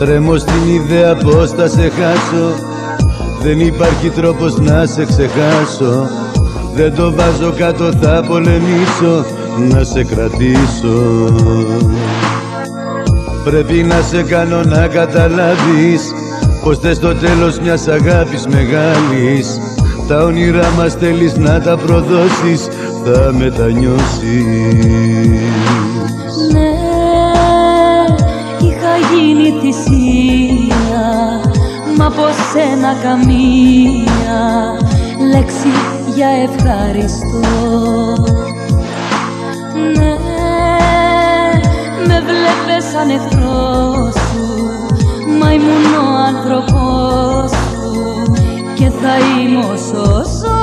Τρέμω στην ιδέα πως θα σε χάσω. Δεν υπάρχει τρόπος να σε ξεχάσω. Δεν το βάζω κάτω, θα πολεμήσω να σε κρατήσω. Πρέπει να σε κάνω να καταλάβεις πως θες το τέλος μιας αγάπης μεγάλης. Τα όνειρά μας θέλεις να τα προδώσεις, θα μετανιώσεις. Ναι, είχα γίνει θυσία, μα από σένα καμία λέξη για ευχαριστώ. Ναι, με βλέπες σαν εχθρός σου, μα ήμουν ο άνθρωπός σου και θα είμαι όσο ζω.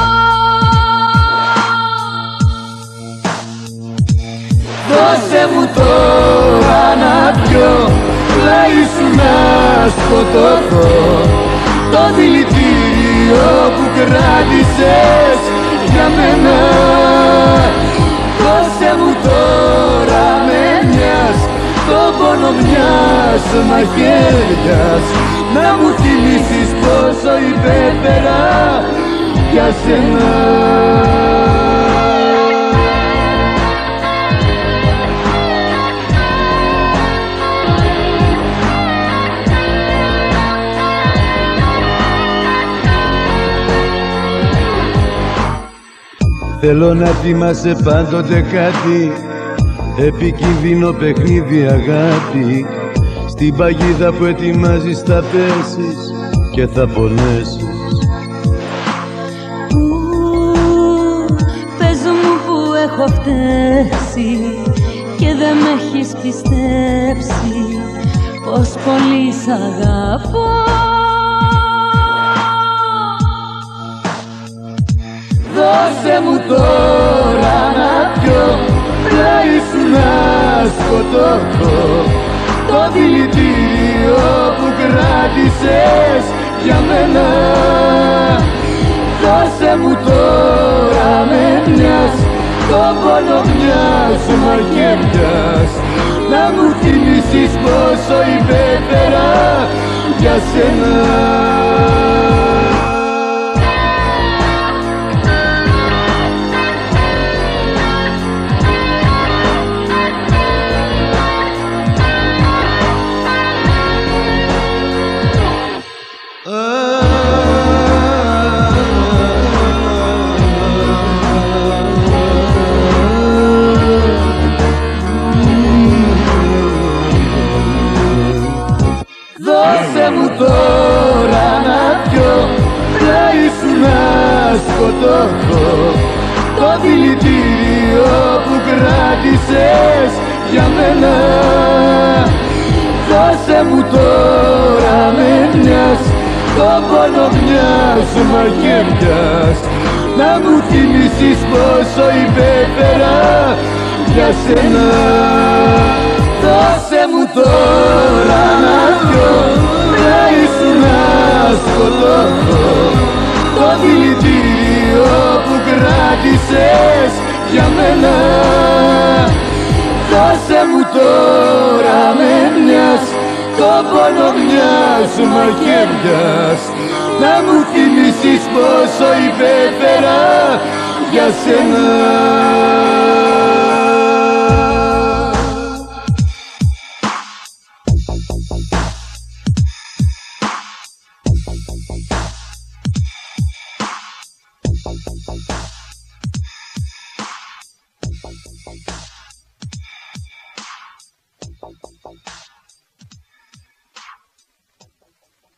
Δώσε μου τώρα να πιω, πλάι σου να σκοτωθώ. Το δηλητήριο που κράτησες για μένα. Δώσε μου τώρα με μιας, το πόνο μιας μαχαίριας, να μου θυμίσεις πόσο υπέφερα για σένα. Θέλω να θυμάσαι πάντοτε κάτι, επικίνδυνο παιχνίδι αγάπη. Στην παγίδα που ετοιμάζεις θα πέσεις και θα πονέσεις. Πες μου που έχω φταίξει και δεν με έχεις πιστέψει πως πολύ σ' αγαπώ. Δώσε μου τώρα να πιω, πλάι σου να σκοτωθώ. Το δηλητήριο που κράτησες για μένα. Δώσε μου τώρα με μιας, το πόνο μιας μαχαίριας, να μου θυμίσεις πόσο υπέφερα για σένα. Δώσε μου τώρα να πιω, πλάι σου να σκοτωθώ. Το δηλητήριο που κράτησες για μένα. Δώσε μου τώρα με μιας, το πόνο μιας μαχαίριας, να μου θυμίσεις πόσο υπέφερα για σένα. Δώσε μου τώρα να πιω, πλάι σου να σκοτωθώ. Το δηλητήριο που κράτησες για μένα. Δώσε μου τώρα με μιας, το πόνο μιας μαχαίριας, να μου θυμίσεις πόσο υπέφερα για σένα.